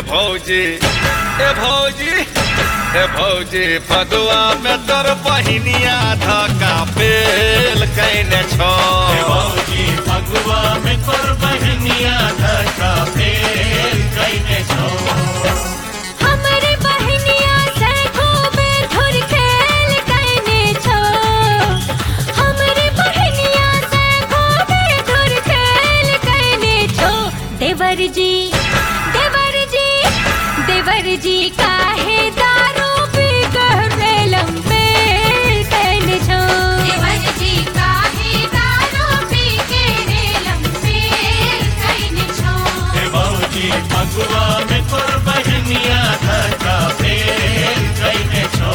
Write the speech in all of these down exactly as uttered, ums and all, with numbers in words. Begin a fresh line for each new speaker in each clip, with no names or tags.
भौजी ए भौजी ए भौजी फगुआ में तोर बहिनिया धक्का फेल कैने छो।
ए भौजी फगुआ में तोर बहिनिया धक्का फेल कैने छो।
हमरे बहिनिया से खूबे धुर खेल कैने छो। हमरे बहिनिया से खूबे धुर खेल कैने छो। देवर जी देवर जी देवर जी काहे दारू पी गहरे लंबे कैने छो। देवर जी काहे दारू पी गहरे लंबे कैने छो।
ए भौजी फगुआ में तोर बहिनिया धक्का फेल कैने छो।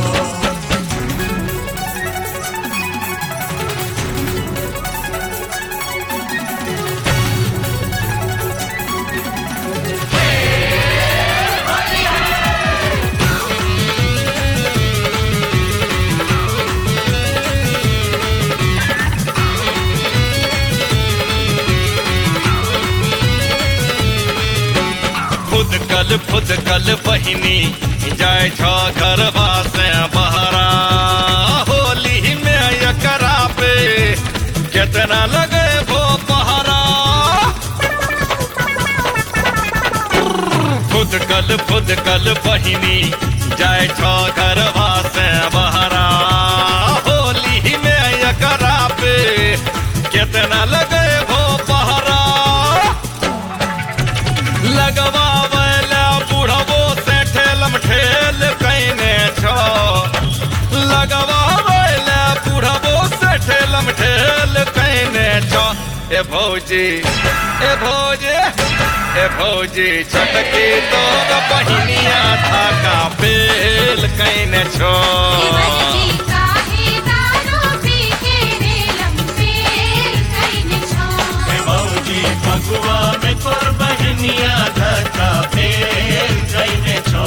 फुदकल फुदकल बहिनी जाय छो घरवा से बहरा। होली में एकरा पे कितना लगे भो पहरा। फुदकल फुदकल बहिनी जाय छो घरवा से बहरा। होली में एकरा पे कितना लगे भो पहरा। लगवा बुढ़बो से ठेलम ठेल कैने छो। लगवा बुढ़बो से ठेलम ठेल कैने छो। ए भौजी ए भौजी ए भौजी छटकी तो बहिनिया धक्का फेल कैने छो।
ए भौजी फगुआ में तोर बहिनिया धक्का फेल कैने छो।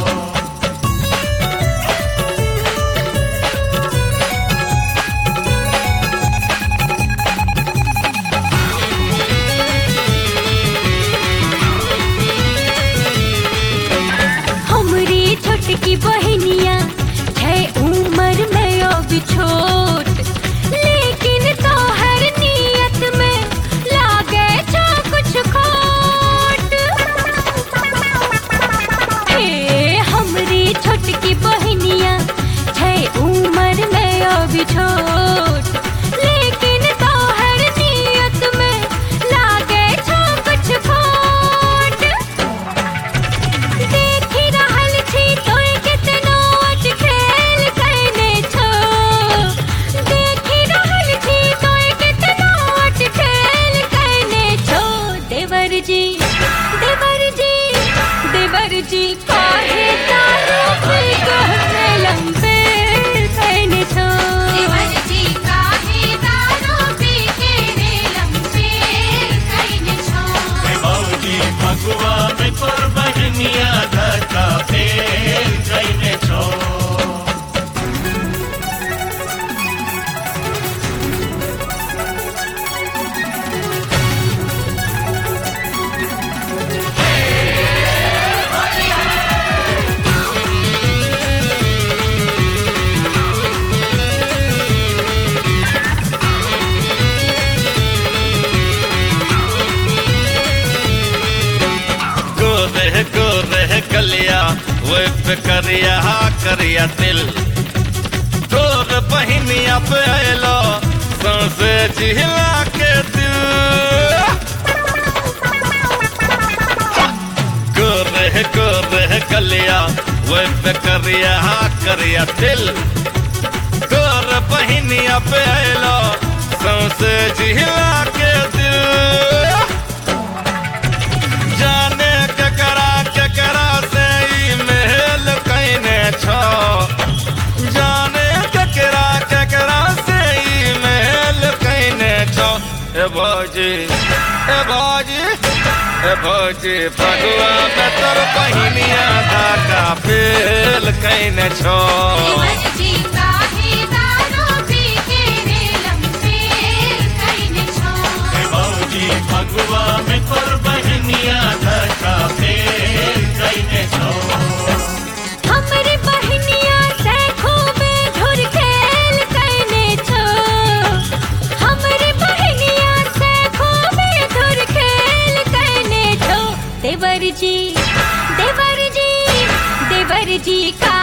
हमरी छोटकी बहिनिया है उम्र में अब छोट। लेकिन तोहर नियत में लागे छो कुछ खोट। हे हमरी छोटकी बहिनिया है उम्र में अब छोट। लेकिन तोहर नियत में लागे छो कुछ खोट। देखी रहल छी तोय केतनो अज खेल कैने छो। देखी रहल छी तोय केतनो अज खेल कैने छो। देवर जी देवर जी देवर जी काहे दारू पी गहरे लंबे कैने छो। देवर जी काहे दारू पी गहरे लंबे कैने छो।
ए भौजी फगुआ में तोर बहिनिया धक्का फेल कैने छो।
गोरे गोरे कलिया वो पे करिया करिया दिल। तोर बहिनिया पे आयलो सौंसे जिहला के दिल। गोरे गोरे कलिया वो पे करिया करिया दिल। तोर बहिनिया पे आयलो सौंसे जिहला के दिल। जाने ककरा ककरा से ई मेल कैने छो। जाने ककरा ककरा से ई मेल कैने छो। ए भौजी ए भौजी ए भौजी फगुआ में तोर बहिनिया धक्का फेल कैने छो।
ए भौजी फगुआ में तोर बहिनिया धक्का फेल
जी देवर जी देवर जी का